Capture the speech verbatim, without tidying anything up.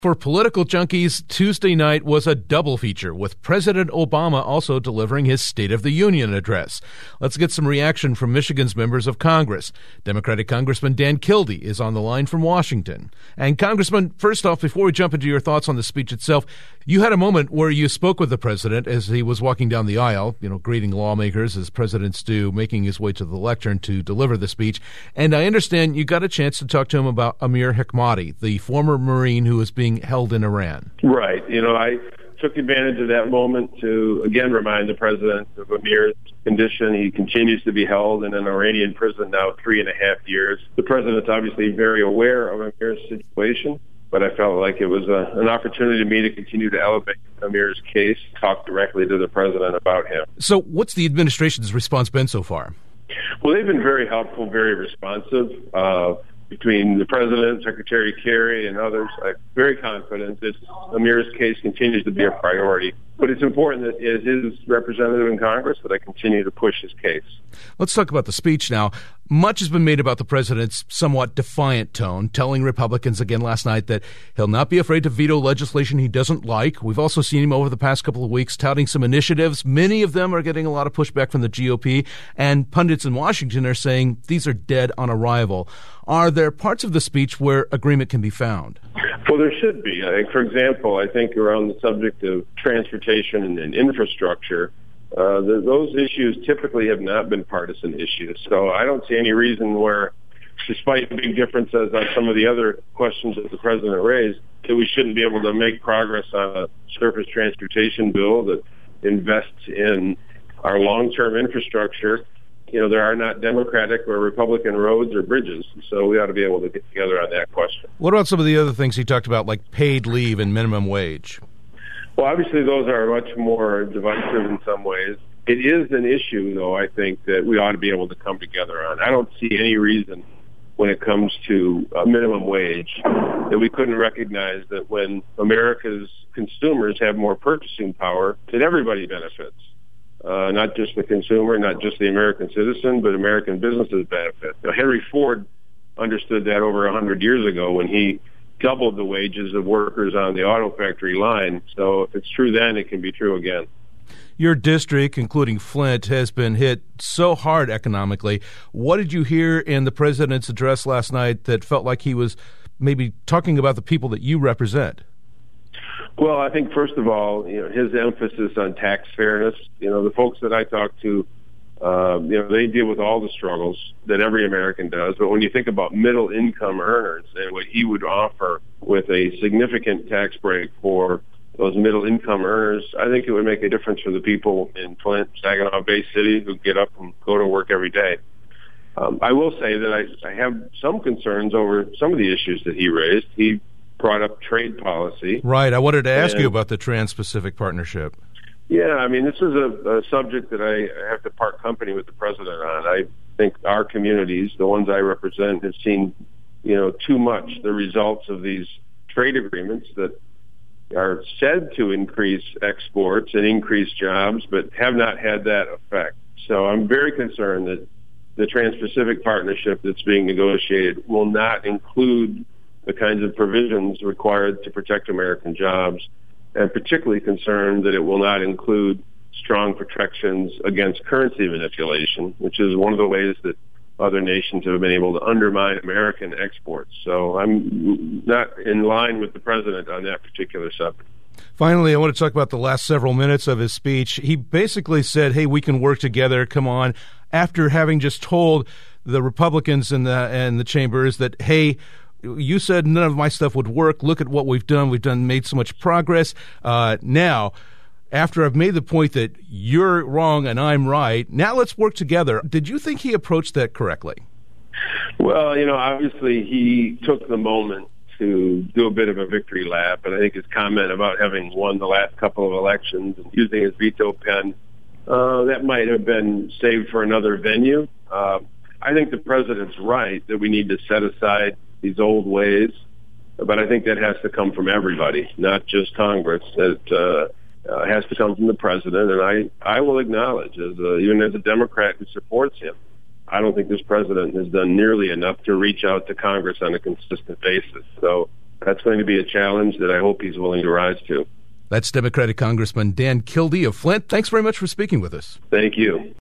For political junkies, Tuesday night was a double feature, with President Obama also delivering his State of the Union address. Let's get some reaction from Michigan's members of Congress. Democratic Congressman Dan Kildee is on the line from Washington. And Congressman, first off, before we jump into your thoughts on the speech itself, you had a moment where you spoke with the president as he was walking down the aisle, you know, greeting lawmakers as presidents do, making his way to the lectern to deliver the speech. And I understand you got a chance to talk to him about Amir Hekmati, the former Marine who was being held in Iran. Right. You know, I took advantage of that moment to, again, remind the president of Amir's condition. He continues to be held in an Iranian prison now three and a half years. The president's obviously very aware of Amir's situation, but I felt like it was a, an opportunity to me to continue to elevate Amir's case, talk directly to the president about him. So what's the administration's response been so far? Well, they've been very helpful, very responsive. Uh, between the president, Secretary Kerry, and others, I'm very confident that Amir's case continues to be a priority. But it's important that as his representative in Congress that I continue to push his case. Let's talk about the speech now. Much has been made about the president's somewhat defiant tone, telling Republicans again last night that he'll not be afraid to veto legislation he doesn't like. We've also seen him over the past couple of weeks touting some initiatives. Many of them are getting a lot of pushback from the G O P, and pundits in Washington are saying these are dead on arrival. Are there parts of the speech where agreement can be found? Well, there should be. I think, for example, I think around the subject of transportation and, and infrastructure, uh, the, those issues typically have not been partisan issues. So I don't see any reason where, despite big differences on some of the other questions that the president raised, that we shouldn't be able to make progress on a surface transportation bill that invests in our long-term infrastructure. You know, there are not Democratic or Republican roads or bridges, so we ought to be able to get together on that question. What about some of the other things he talked about, like paid leave and minimum wage? Well, obviously those are much more divisive in some ways. It is an issue, though, I think, that we ought to be able to come together on. I don't see any reason when it comes to a minimum wage that we couldn't recognize that when America's consumers have more purchasing power, that everybody benefits. Uh, not just the consumer, not just the American citizen, but American businesses benefit. Now, Henry Ford understood that over one hundred years ago when he doubled the wages of workers on the auto factory line. So if it's true then, it can be true again. Your district, including Flint, has been hit so hard economically. What did you hear in the president's address last night that felt like he was maybe talking about the people that you represent? Well, I think, first of all, you know, his emphasis on tax fairness. You know, the folks that I talk to, uh, you know, they deal with all the struggles that every American does. But when you think about middle-income earners and what he would offer with a significant tax break for those middle-income earners, I think it would make a difference for the people in Flint, Saginaw Bay City, who get up and go to work every day. Um, I will say that I, I have some concerns over some of the issues that he raised. He brought up trade policy. Right. I wanted to ask and, you about the Trans-Pacific Partnership. Yeah, I mean, this is a, a subject that I have to part company with the president on. I think our communities, the ones I represent, have seen, you know, too much the results of these trade agreements that are said to increase exports and increase jobs, but have not had that effect. So I'm very concerned that the Trans-Pacific Partnership that's being negotiated will not include the kinds of provisions required to protect American jobs, and particularly concerned that it will not include strong protections against currency manipulation, which is one of the ways that other nations have been able to undermine American exports. So I'm not in line with the president on that particular subject. Finally, I want to talk about the last several minutes of his speech. He basically said, hey, we can work together, come on, after having just told the Republicans in the, and the chambers that, hey, you said none of my stuff would work. Look at what we've done. We've done made so much progress. Uh, now, after I've made the point that you're wrong and I'm right, now let's work together. Did you think he approached that correctly? Well, you know, obviously he took the moment to do a bit of a victory lap, and I think his comment about having won the last couple of elections and using his veto pen, uh, that might have been saved for another venue. Uh, I think the president's right that we need to set aside these old ways, but I think that has to come from everybody, not just Congress. That uh, uh, has to come from the president, and I, I will acknowledge, as a, even as a Democrat who supports him, I don't think this president has done nearly enough to reach out to Congress on a consistent basis. So that's going to be a challenge that I hope he's willing to rise to. That's Democratic Congressman Dan Kildee of Flint. Thanks very much for speaking with us. Thank you.